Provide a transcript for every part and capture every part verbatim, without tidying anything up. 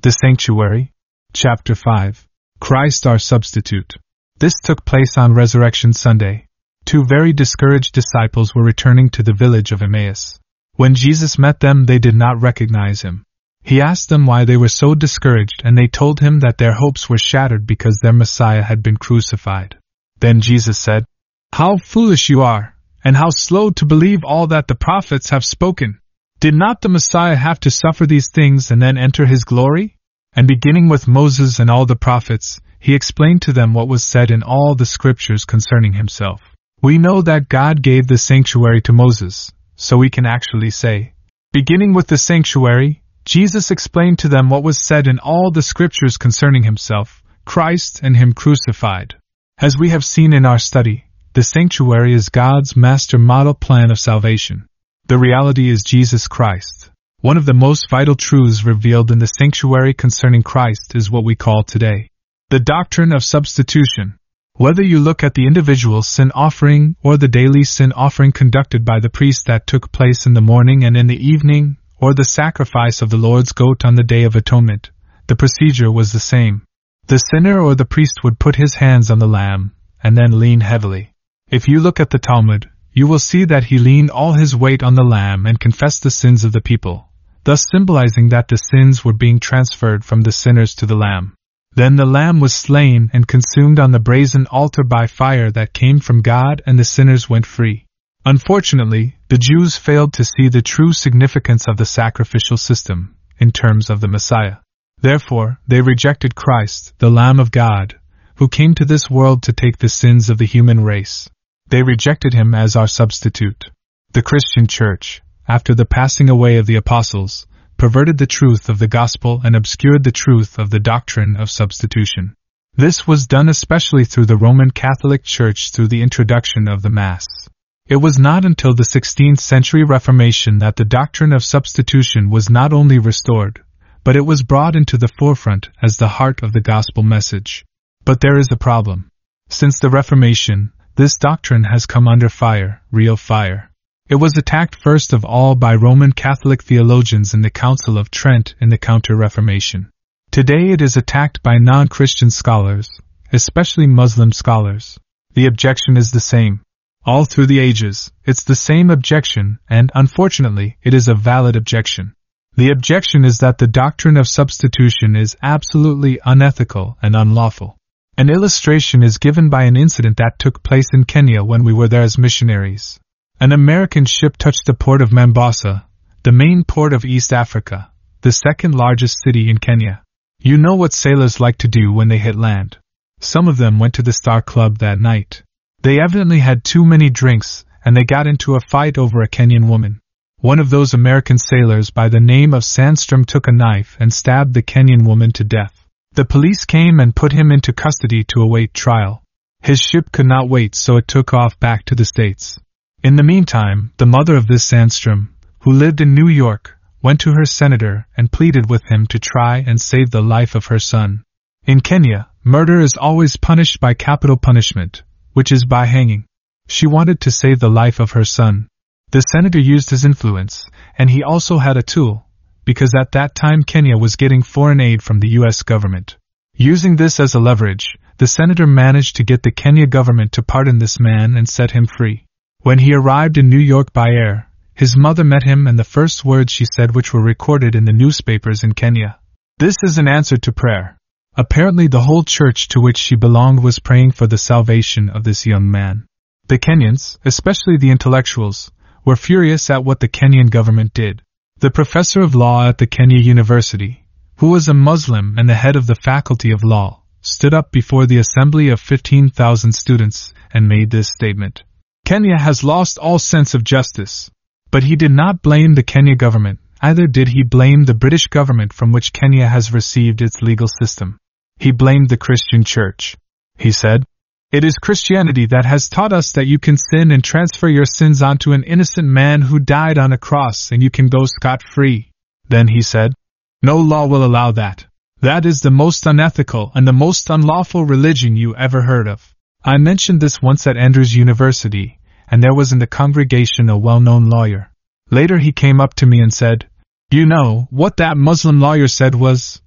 The Sanctuary. Chapter five. Christ our Substitute. This took place on Resurrection Sunday. Two very discouraged disciples were returning to the village of Emmaus. When Jesus met them, they did not recognize him. He asked them why they were so discouraged, and they told him that their hopes were shattered because their Messiah had been crucified. Then Jesus said, "How foolish you are, and how slow to believe all that the prophets have spoken. Did not the Messiah have to suffer these things and then enter his glory?" And beginning with Moses and all the prophets, he explained to them what was said in all the scriptures concerning himself. We know that God gave the sanctuary to Moses, so we can actually say, beginning with the sanctuary, Jesus explained to them what was said in all the scriptures concerning himself, Christ and him crucified. As we have seen in our study, the sanctuary is God's master model plan of salvation. The reality is Jesus Christ. One of the most vital truths revealed in the sanctuary concerning Christ is what we call today the doctrine of substitution. Whether you look at the individual sin offering or the daily sin offering conducted by the priest that took place in the morning and in the evening, or the sacrifice of the Lord's goat on the Day of Atonement, the procedure was the same. The sinner or the priest would put his hands on the lamb, and then lean heavily. If you look at the Talmud, you will see that he leaned all his weight on the lamb and confessed the sins of the people, thus symbolizing that the sins were being transferred from the sinners to the lamb. Then the lamb was slain and consumed on the brazen altar by fire that came from God, and the sinners went free. Unfortunately, the Jews failed to see the true significance of the sacrificial system, in terms of the Messiah. Therefore, they rejected Christ, the Lamb of God, who came to this world to take the sins of the human race. They rejected him as our substitute. The Christian Church, after the passing away of the apostles, perverted the truth of the gospel and obscured the truth of the doctrine of substitution. This was done especially through the Roman Catholic Church through the introduction of the Mass. It was not until the sixteenth century Reformation that the doctrine of substitution was not only restored, but it was brought into the forefront as the heart of the gospel message. But there is a problem. Since the Reformation, this doctrine has come under fire, real fire. It was attacked first of all by Roman Catholic theologians in the Council of Trent in the Counter-Reformation. Today it is attacked by non-Christian scholars, especially Muslim scholars. The objection is the same. All through the ages, it's the same objection, and, unfortunately, it is a valid objection. The objection is that the doctrine of substitution is absolutely unethical and unlawful. An illustration is given by an incident that took place in Kenya when we were there as missionaries. An American ship touched the port of Mombasa, the main port of East Africa, the second largest city in Kenya. You know what sailors like to do when they hit land. Some of them went to the Star Club that night. They evidently had too many drinks, and they got into a fight over a Kenyan woman. One of those American sailors by the name of Sandstrom took a knife and stabbed the Kenyan woman to death. The police came and put him into custody to await trial. His ship could not wait, so it took off back to the States. In the meantime, the mother of this Sandstrom, who lived in New York, went to her senator and pleaded with him to try and save the life of her son. In Kenya, murder is always punished by capital punishment, which is by hanging. She wanted to save the life of her son. The senator used his influence, and he also had a tool, because at that time Kenya was getting foreign aid from the U S government. Using this as a leverage, the senator managed to get the Kenya government to pardon this man and set him free. When he arrived in New York by air, his mother met him, and the first words she said, which were recorded in the newspapers in Kenya, "This is an answer to prayer." Apparently the whole church to which she belonged was praying for the salvation of this young man. The Kenyans, especially the intellectuals, were furious at what the Kenyan government did. The professor of law at the Kenya University, who was a Muslim and the head of the faculty of law, stood up before the assembly of fifteen thousand students and made this statement: "Kenya has lost all sense of justice." But he did not blame the Kenya government, either did he blame the British government from which Kenya has received its legal system. He blamed the Christian Church. He said, "It is Christianity that has taught us that you can sin and transfer your sins onto an innocent man who died on a cross and you can go scot-free." Then he said, "No law will allow that. That is the most unethical and the most unlawful religion you ever heard of." I mentioned this once at Andrews University, and there was in the congregation a well-known lawyer. Later he came up to me and said, "You know, what that Muslim lawyer said was,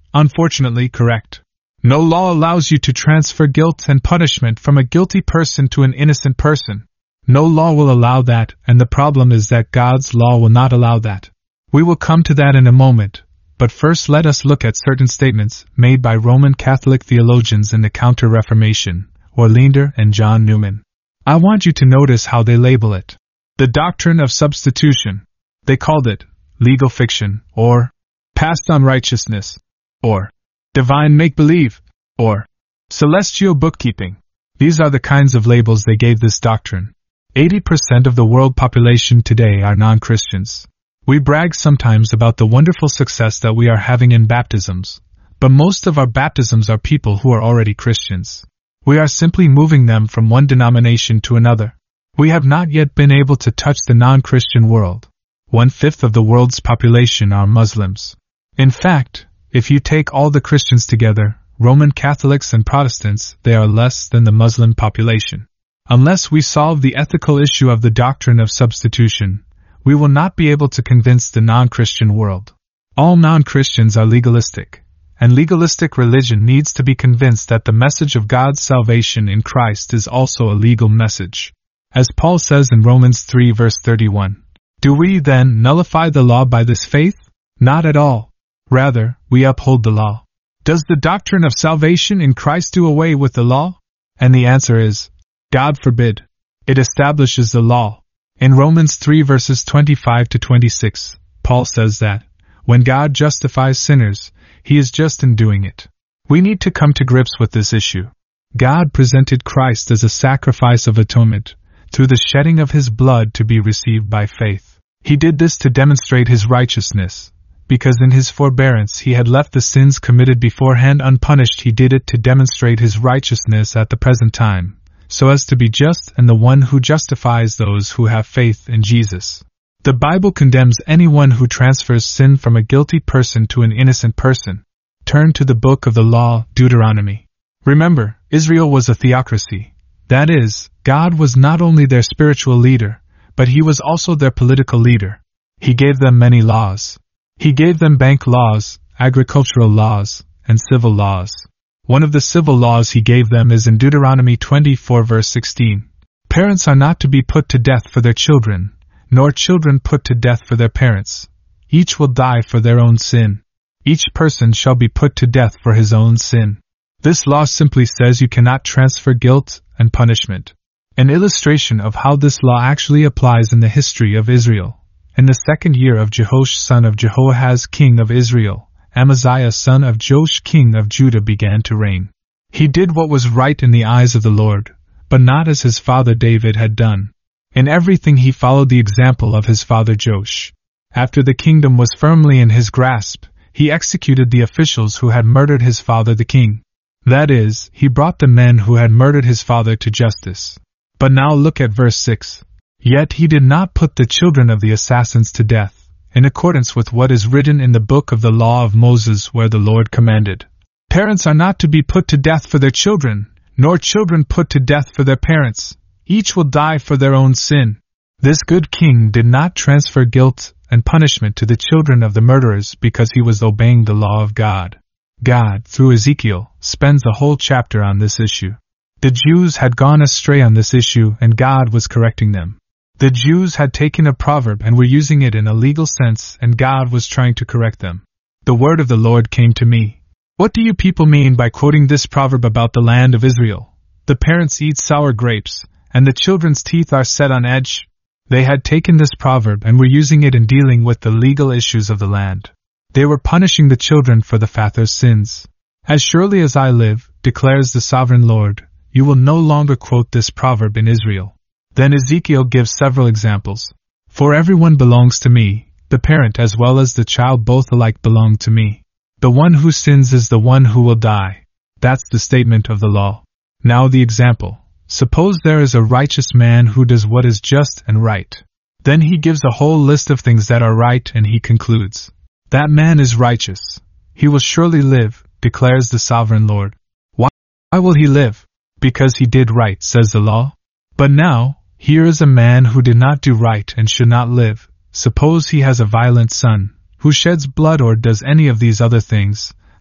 unfortunately, correct. No law allows you to transfer guilt and punishment from a guilty person to an innocent person. No law will allow that, and the problem is that God's law will not allow that. We will come to that in a moment, but first let us look at certain statements made by Roman Catholic theologians in the Counter-Reformation, Orlinder and John Newman. I want you to notice how they label it. The doctrine of substitution. They called it legal fiction, or past unrighteousness, or divine make-believe, or celestial bookkeeping. These are the kinds of labels they gave this doctrine. eighty percent of the world population today are non-Christians. We brag sometimes about the wonderful success that we are having in baptisms, but most of our baptisms are people who are already Christians. We are simply moving them from one denomination to another. We have not yet been able to touch the non-Christian world. One-fifth of the world's population are Muslims. In fact, if you take all the Christians together, Roman Catholics and Protestants, they are less than the Muslim population. Unless we solve the ethical issue of the doctrine of substitution, we will not be able to convince the non-Christian world. All non-Christians are legalistic, and legalistic religion needs to be convinced that the message of God's salvation in Christ is also a legal message. As Paul says in Romans three verse thirty-one, do we then nullify the law by this faith? Not at all. Rather, we uphold the law. Does the doctrine of salvation in Christ do away with the law? And the answer is, God forbid. It establishes the law. In Romans three verses twenty-five to twenty-six, Paul says that, when God justifies sinners, He is just in doing it. We need to come to grips with this issue. God presented Christ as a sacrifice of atonement, through the shedding of His blood to be received by faith. He did this to demonstrate His righteousness, because in His forbearance He had left the sins committed beforehand unpunished. He did it to demonstrate His righteousness at the present time, so as to be just and the one who justifies those who have faith in Jesus. The Bible condemns anyone who transfers sin from a guilty person to an innocent person. Turn to the book of the law, Deuteronomy. Remember, Israel was a theocracy. That is, God was not only their spiritual leader, but He was also their political leader. He gave them many laws. He gave them bank laws, agricultural laws, and civil laws. One of the civil laws He gave them is in Deuteronomy twenty-four verse sixteen. Parents are not to be put to death for their children, nor children put to death for their parents. Each will die for their own sin. Each person shall be put to death for his own sin. This law simply says you cannot transfer guilt and punishment. An illustration of how this law actually applies in the history of Israel. In the second year of Jehoash son of Jehoahaz king of Israel, Amaziah son of Joash king of Judah began to reign. He did what was right in the eyes of the Lord, but not as his father David had done. In everything he followed the example of his father Joash. After the kingdom was firmly in his grasp, he executed the officials who had murdered his father the king. That is, he brought the men who had murdered his father to justice. But now look at verse six. Yet he did not put the children of the assassins to death, in accordance with what is written in the book of the law of Moses where the Lord commanded, parents are not to be put to death for their children, nor children put to death for their parents. Each will die for their own sin. This good king did not transfer guilt and punishment to the children of the murderers because he was obeying the law of God. God, through Ezekiel, spends a whole chapter on this issue. The Jews had gone astray on this issue and God was correcting them. The Jews had taken a proverb and were using it in a legal sense and God was trying to correct them. The word of the Lord came to me. What do you people mean by quoting this proverb about the land of Israel? The parents eat sour grapes, and the children's teeth are set on edge. They had taken this proverb and were using it in dealing with the legal issues of the land. They were punishing the children for the father's sins. As surely as I live, declares the sovereign Lord, you will no longer quote this proverb in Israel. Then Ezekiel gives several examples. For everyone belongs to me, the parent as well as the child both alike belong to me. The one who sins is the one who will die. That's the statement of the law. Now the example. Suppose there is a righteous man who does what is just and right. Then he gives a whole list of things that are right and he concludes, that man is righteous. He will surely live, declares the sovereign Lord. Why, why will he live? Because he did right, says the law. But now, here is a man who did not do right and should not live. Suppose he has a violent son, who sheds blood or does any of these other things,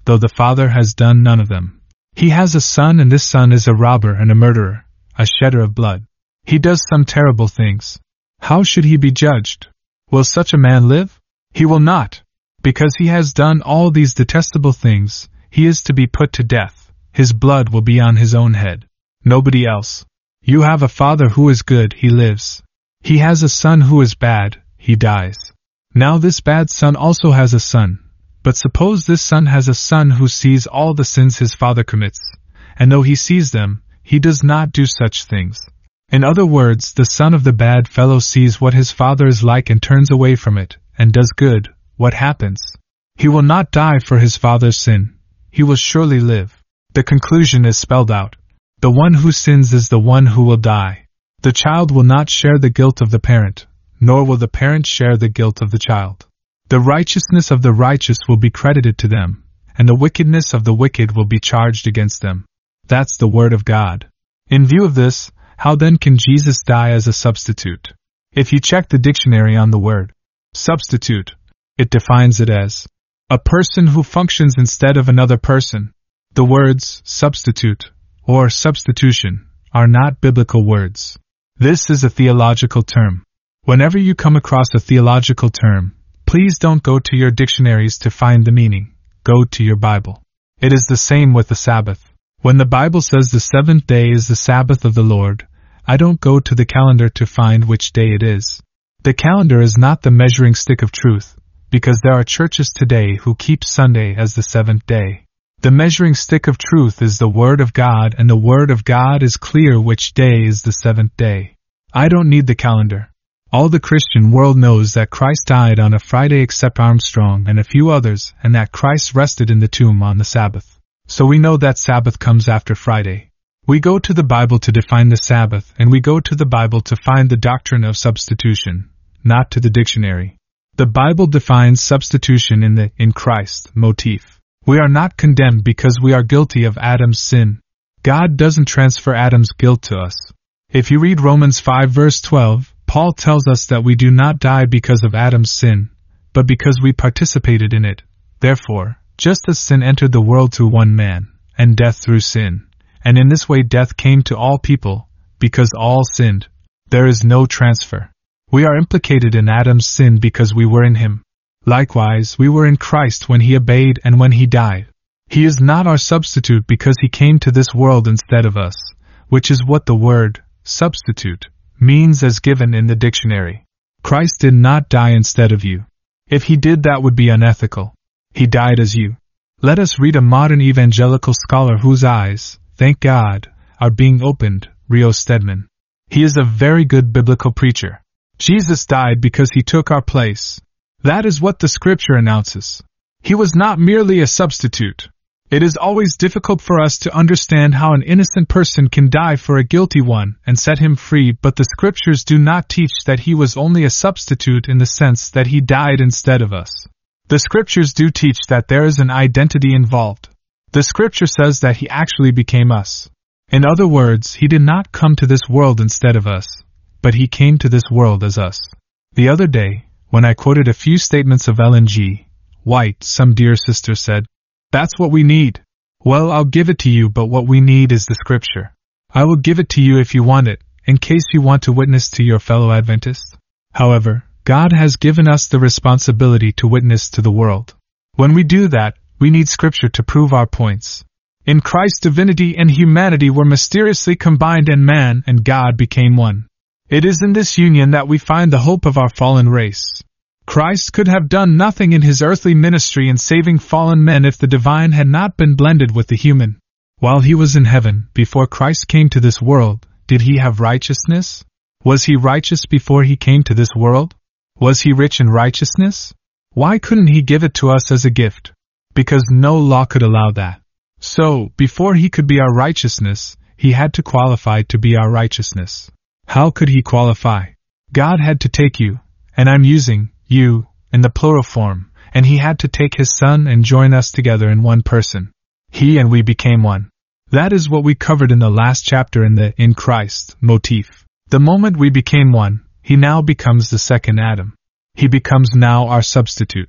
though the Father has done none of them. He has a son, and this son is a robber and a murderer, a shedder of blood. He does some terrible things. How should he be judged? Will such a man live? He will not. Because he has done all these detestable things, he is to be put to death. His blood will be on his own head. Nobody else. You have a father who is good, he lives. He has a son who is bad, he dies. Now this bad son also has a son. But suppose this son has a son who sees all the sins his father commits, and though he sees them, he does not do such things. In other words, the son of the bad fellow sees what his father is like and turns away from it, and does good. What happens? He will not die for his father's sin. He will surely live. The conclusion is spelled out. The one who sins is the one who will die. The child will not share the guilt of the parent, nor will the parent share the guilt of the child. The righteousness of the righteous will be credited to them, and the wickedness of the wicked will be charged against them. That's the word of God. In view of this, how then can Jesus die as a substitute? If you check the dictionary on the word substitute, it defines it as a person who functions instead of another person. The words substitute or substitution are not biblical words. This is a theological term. Whenever you come across a theological term, please don't go to your dictionaries to find the meaning. Go to your Bible. It is the same with the Sabbath. When the Bible says the seventh day is the Sabbath of the Lord, I don't go to the calendar to find which day it is. The calendar is not the measuring stick of truth, because there are churches today who keep Sunday as the seventh day. The measuring stick of truth is the Word of God, and the Word of God is clear which day is the seventh day. I don't need the calendar. All the Christian world knows that Christ died on a Friday except Armstrong and a few others, and that Christ rested in the tomb on the Sabbath. So we know that Sabbath comes after Friday. We go to the Bible to define the Sabbath, and we go to the Bible to find the doctrine of substitution, not to the dictionary. The Bible defines substitution in the in Christ motif. We are not condemned because we are guilty of Adam's sin. God doesn't transfer Adam's guilt to us. If you read Romans five verse twelve, Paul tells us that we do not die because of Adam's sin, but because we participated in it. Therefore, just as sin entered the world through one man, and death through sin, and in this way death came to all people, because all sinned, there is no transfer. We are implicated in Adam's sin because we were in him. Likewise, we were in Christ when he obeyed and when he died. He is not our substitute because he came to this world instead of us, which is what the word substitute means as given in the dictionary. Christ did not die instead of you. If he did, that would be unethical. He died as you. Let us read a modern evangelical scholar whose eyes, thank God, are being opened, Rio Stedman. He is a very good biblical preacher. Jesus died because he took our place. That is what the scripture announces. He was not merely a substitute. It is always difficult for us to understand how an innocent person can die for a guilty one and set him free, but the scriptures do not teach that he was only a substitute in the sense that he died instead of us. The scriptures do teach that there is an identity involved. The scripture says that he actually became us. In other words, he did not come to this world instead of us, but he came to this world as us. The other day, when I quoted a few statements of Ellen G. White, some dear sister said, "That's what we need." Well, I'll give it to you, but what we need is the scripture. I will give it to you if you want it, in case you want to witness to your fellow Adventists. However, God has given us the responsibility to witness to the world. When we do that, we need scripture to prove our points. In Christ, divinity and humanity were mysteriously combined, and man and God became one. It is in this union that we find the hope of our fallen race. Christ could have done nothing in his earthly ministry in saving fallen men if the divine had not been blended with the human. While he was in heaven, before Christ came to this world, did he have righteousness? Was he righteous before he came to this world? Was he rich in righteousness? Why couldn't he give it to us as a gift? Because no law could allow that. So, before he could be our righteousness, he had to qualify to be our righteousness. How could he qualify? God had to take you, and I'm using you in the plural form, and he had to take his son and join us together in one person. He and we became one. That is what we covered in the last chapter in the in Christ motif. The moment we became one, he now becomes the second Adam. He becomes now our substitute.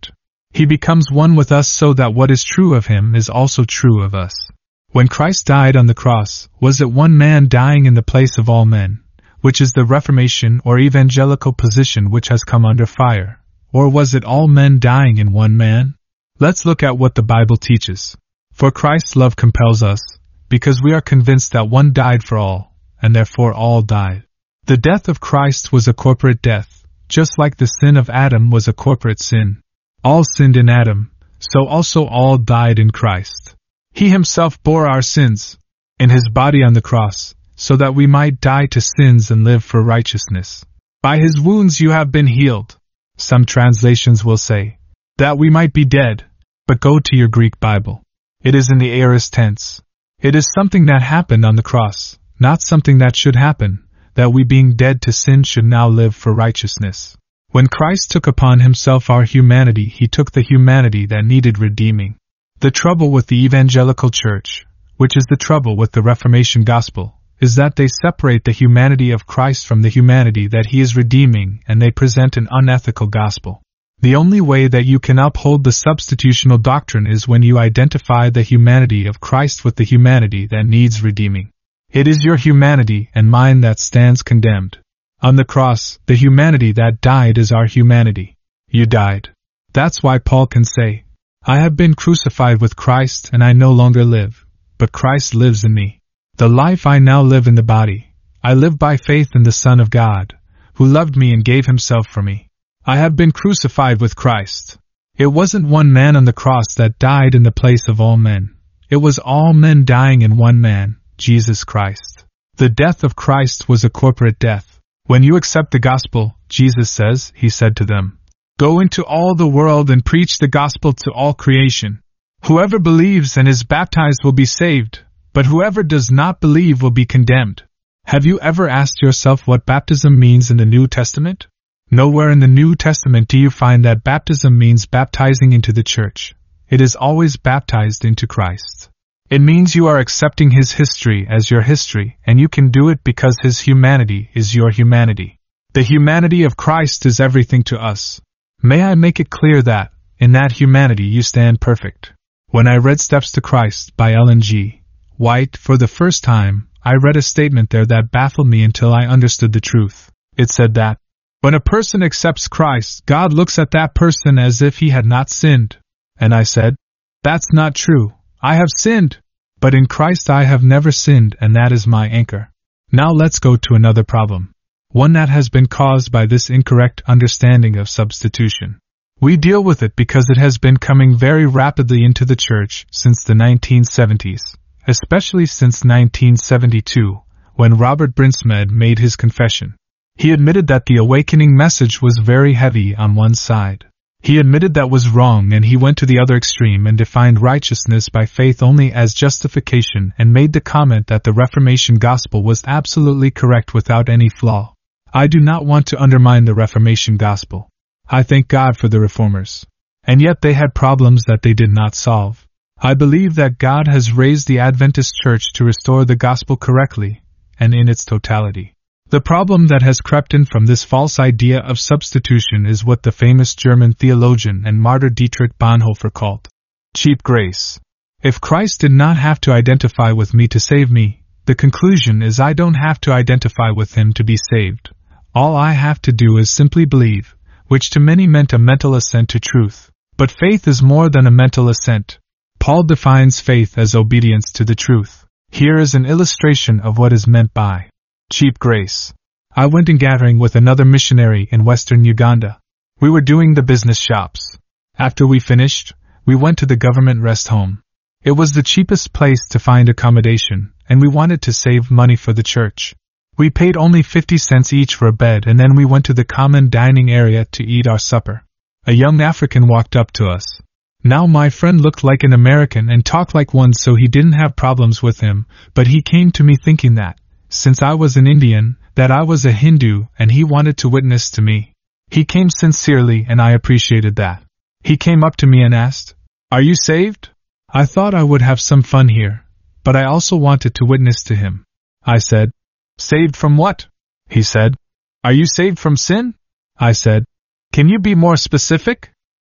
He becomes one with us so that what is true of him is also true of us. When Christ died on the cross, was it one man dying in the place of all men, which is the Reformation or evangelical position which has come under fire, or was it all men dying in one man? Let's look at what the Bible teaches. For Christ's love compels us, because we are convinced that one died for all, and therefore all died. The death of Christ was a corporate death, just like the sin of Adam was a corporate sin. All sinned in Adam, so also all died in Christ. He himself bore our sins in his body on the cross, so that we might die to sins and live for righteousness. By his wounds you have been healed. Some translations will say, that we might be dead, but go to your Greek Bible. It is in the aorist tense. It is something that happened on the cross, not something that should happen, that we being dead to sin should now live for righteousness. When Christ took upon himself our humanity, he took the humanity that needed redeeming. The trouble with the evangelical church, which is the trouble with the Reformation gospel, is that they separate the humanity of Christ from the humanity that he is redeeming, and they present an unethical gospel. The only way that you can uphold the substitutional doctrine is when you identify the humanity of Christ with the humanity that needs redeeming. It is your humanity and mine that stands condemned. On the cross, the humanity that died is our humanity. You died. That's why Paul can say, I have been crucified with Christ and I no longer live, but Christ lives in me. The life I now live in the body, I live by faith in the Son of God, who loved me and gave himself for me. I have been crucified with Christ. It wasn't one man on the cross that died in the place of all men. It was all men dying in one man, Jesus Christ. The death of Christ was a corporate death. When you accept the gospel, Jesus says, he said to them, go into all the world and preach the gospel to all creation. Whoever believes and is baptized will be saved, but whoever does not believe will be condemned. Have you ever asked yourself what baptism means in the New Testament? Nowhere in the New Testament do you find that baptism means baptizing into the church. It is always baptized into Christ. It means you are accepting his history as your history, and you can do it because his humanity is your humanity. The humanity of Christ is everything to us. May I make it clear that, in that humanity you stand perfect. When I read Steps to Christ by Ellen G. White for the first time, I read a statement there that baffled me until I understood the truth. It said that, when a person accepts Christ, God looks at that person as if he had not sinned. And I said, that's not true. I have sinned. But in Christ I have never sinned, and that is my anchor. Now let's go to another problem. One that has been caused by this incorrect understanding of substitution. We deal with it because it has been coming very rapidly into the church since the nineteen seventies, especially since nineteen seventy-two, when Robert Brinsmed made his confession. He admitted that the awakening message was very heavy on one side. He admitted that was wrong, and he went to the other extreme and defined righteousness by faith only as justification and made the comment that the Reformation gospel was absolutely correct without any flaw. I do not want to undermine the Reformation gospel. I thank God for the Reformers. And yet they had problems that they did not solve. I believe that God has raised the Adventist Church to restore the gospel correctly, and in its totality. The problem that has crept in from this false idea of substitution is what the famous German theologian and martyr Dietrich Bonhoeffer called cheap grace. If Christ did not have to identify with me to save me, the conclusion is I don't have to identify with him to be saved. All I have to do is simply believe, which to many meant a mental assent to truth. But faith is more than a mental assent. Paul defines faith as obedience to the truth. Here is an illustration of what is meant by cheap grace. I went in gathering with another missionary in western Uganda. We were doing the business shops. After we finished, we went to the government rest home. It was the cheapest place to find accommodation, and we wanted to save money for the church. We paid only fifty cents each for a bed, and then we went to the common dining area to eat our supper. A young African walked up to us. Now my friend looked like an American and talked like one, so he didn't have problems with him, but he came to me thinking that, since I was an Indian, that I was a Hindu, and he wanted to witness to me. He came sincerely, and I appreciated that. He came up to me and asked, "Are you saved?" I thought I would have some fun here, but I also wanted to witness to him. I said, "Saved from what?" He said, "Are you saved from sin?" I said, "Can you be more specific?"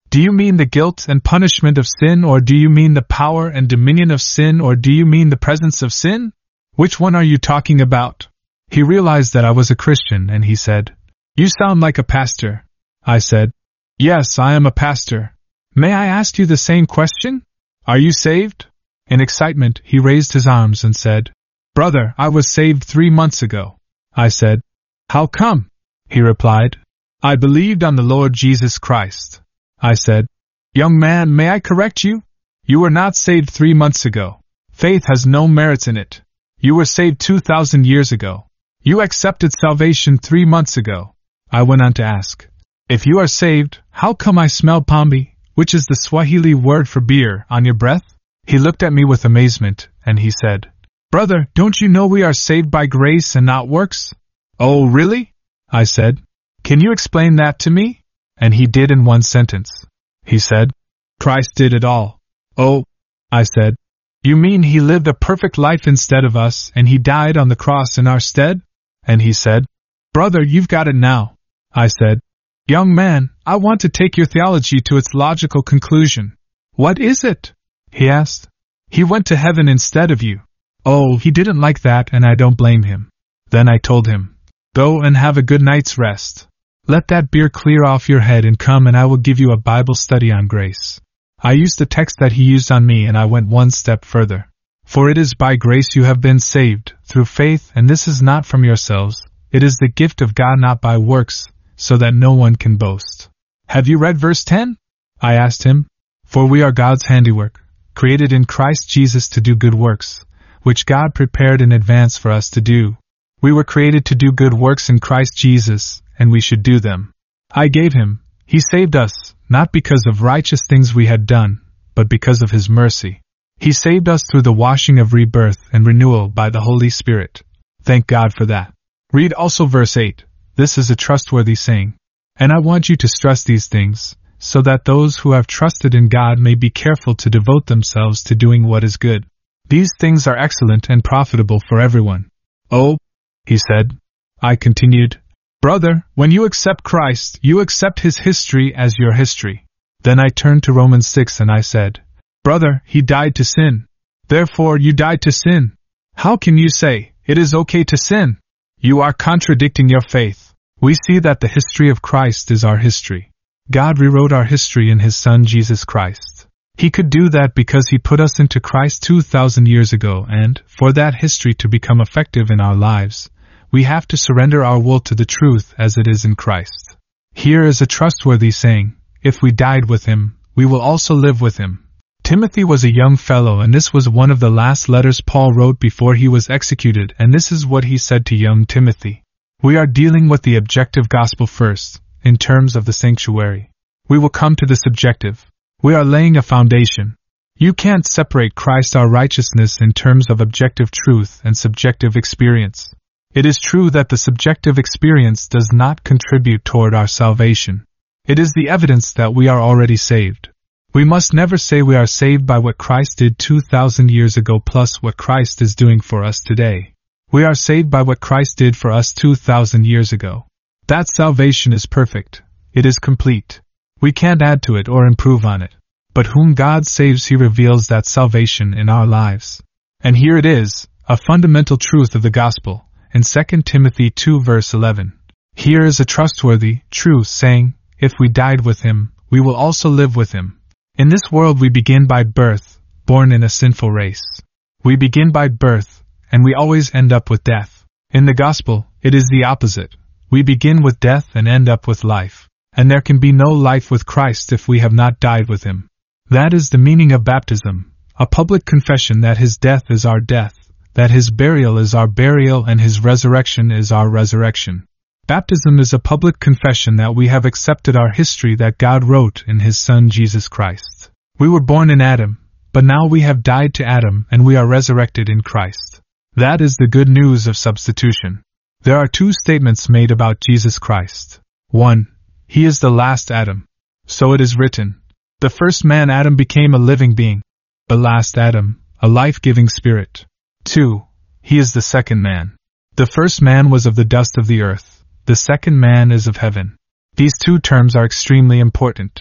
Do you mean the guilt and punishment of sin, or do you mean the power and dominion of sin, or do you mean the presence of sin? Which one are you talking about? He realized that I was a Christian, and he said, You sound like a pastor. I said, Yes, I am a pastor. May I ask you the same question? Are you saved? In excitement, he raised his arms and said, Brother, I was saved three months ago. I said, How come? He replied, I believed on the Lord Jesus Christ. I said, Young man, may I correct you? You were not saved three months ago. Faith has no merits in it. You were saved two thousand years ago. You accepted salvation three months ago. I went on to ask, If you are saved, how come I smell pombe, which is the Swahili word for beer, on your breath? He looked at me with amazement, and he said, Brother, don't you know we are saved by grace and not works? Oh, really? I said, Can you explain that to me? And he did in one sentence. He said, Christ did it all. Oh, I said, You mean he lived a perfect life instead of us, and he died on the cross in our stead? And he said, Brother, you've got it now. I said, Young man, I want to take your theology to its logical conclusion. What is it? He asked. He went to heaven instead of you. Oh, he didn't like that, and I don't blame him. Then I told him, Go and have a good night's rest. Let that beer clear off your head and come and I will give you a Bible study on grace. I used the text that he used on me, and I went one step further. For it is by grace you have been saved, through faith, and this is not from yourselves. It is the gift of God, not by works, so that no one can boast. Have you read verse ten? I asked him. For we are God's handiwork, created in Christ Jesus to do good works, which God prepared in advance for us to do. We were created to do good works in Christ Jesus, and we should do them. I gave him. He saved us, not because of righteous things we had done, but because of his mercy. He saved us through the washing of rebirth and renewal by the Holy Spirit. Thank God for that. Read also verse eight. This is a trustworthy saying. And I want you to stress these things, so that those who have trusted in God may be careful to devote themselves to doing what is good. These things are excellent and profitable for everyone. Oh, he said. I continued, Brother, when you accept Christ, you accept his history as your history. Then I turned to Romans six and I said, Brother, he died to sin. Therefore you died to sin. How can you say, it is okay to sin? You are contradicting your faith. We see that the history of Christ is our history. God rewrote our history in his Son Jesus Christ. He could do that because he put us into Christ two thousand years ago, and, for that history to become effective in our lives, we have to surrender our will to the truth as it is in Christ. Here is a trustworthy saying, if we died with him, we will also live with him. Timothy was a young fellow, and this was one of the last letters Paul wrote before he was executed, and this is what he said to young Timothy. We are dealing with the objective gospel first, in terms of the sanctuary. We will come to the subjective. We are laying a foundation. You can't separate Christ our righteousness in terms of objective truth and subjective experience. It is true that the subjective experience does not contribute toward our salvation. It is the evidence that we are already saved. We must never say we are saved by what Christ did two thousand years ago plus what Christ is doing for us today. We are saved by what Christ did for us two thousand years ago. That salvation is perfect. It is complete. We can't add to it or improve on it. But whom God saves, he reveals that salvation in our lives. And here it is, a fundamental truth of the gospel, in Second Timothy two verse eleven. Here is a trustworthy, true saying, if we died with him, we will also live with him. In this world we begin by birth, born in a sinful race. We begin by birth, and we always end up with death. In the gospel, it is the opposite. We begin with death and end up with life. And there can be no life with Christ if we have not died with him. That is the meaning of baptism, a public confession that his death is our death, that his burial is our burial, and his resurrection is our resurrection. Baptism is a public confession that we have accepted our history that God wrote in his Son Jesus Christ. We were born in Adam, but now we have died to Adam and we are resurrected in Christ. That is the good news of substitution. There are two statements made about Jesus Christ. One, he is the last Adam. So it is written. The first man Adam became a living being. The last Adam, a life-giving spirit. Two, he is the second man. The first man was of the dust of the earth. The second man is of heaven. These two terms are extremely important.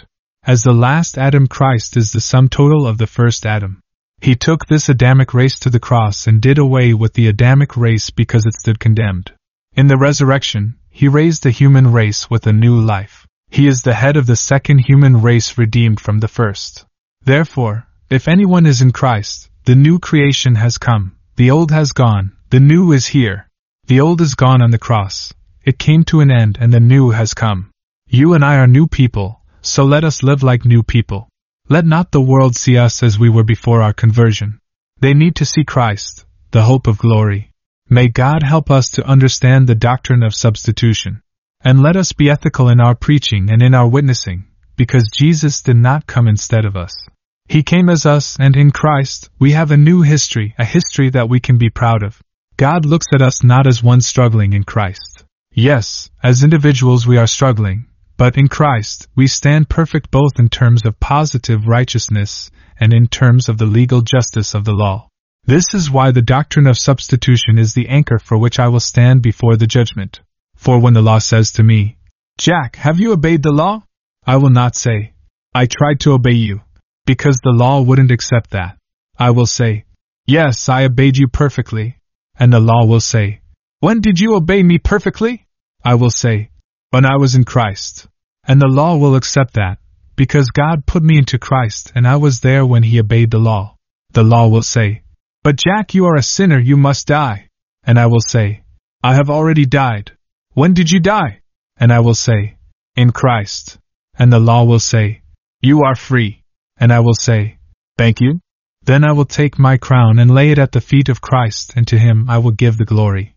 As the last Adam, Christ is the sum total of the first Adam. He took this Adamic race to the cross and did away with the Adamic race because it stood condemned. In the resurrection, he raised the human race with a new life. He is the head of the second human race redeemed from the first. Therefore, if anyone is in Christ, the new creation has come, the old has gone, the new is here. The old is gone on the cross, it came to an end and the new has come. You and I are new people, so let us live like new people. Let not the world see us as we were before our conversion. They need to see Christ, the hope of glory. May God help us to understand the doctrine of substitution. And let us be ethical in our preaching and in our witnessing, because Jesus did not come instead of us. He came as us, and in Christ, we have a new history, a history that we can be proud of. God looks at us not as one struggling in Christ. Yes, as individuals we are struggling, but in Christ, we stand perfect both in terms of positive righteousness and in terms of the legal justice of the law. This is why the doctrine of substitution is the anchor for which I will stand before the judgment. For when the law says to me, "Jack, have you obeyed the law?" I will not say, "I tried to obey you," because the law wouldn't accept that. I will say, "Yes, I obeyed you perfectly." And the law will say, "When did you obey me perfectly?" I will say, "When I was in Christ." And the law will accept that, because God put me into Christ and I was there when He obeyed the law. The law will say, "But Jack, you are a sinner, you must die." And I will say, "I have already died." "When did you die?" And I will say, "In Christ." And the law will say, "You are free." And I will say, "Thank you." Then I will take my crown and lay it at the feet of Christ, and to Him I will give the glory.